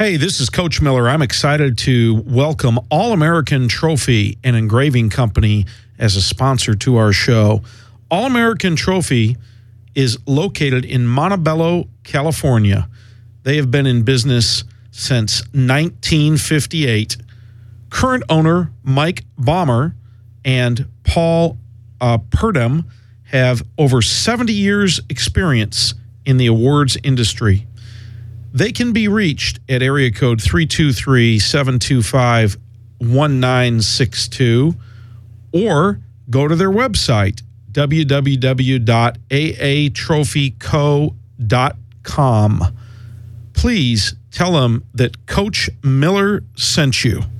Hey, this is Coach Miller. I'm excited to welcome All-American Trophy and Engraving Company as a sponsor to our show. All-American Trophy is located in Montebello, California. They have been in business since 1958. Current owner Mike Baumer and Paul Purdom have over 70 years experience in the awards industry. They can be reached at area code 323-725-1962 or go to their website, www.aatrophyco.com. Please tell them that Coach Miller sent you.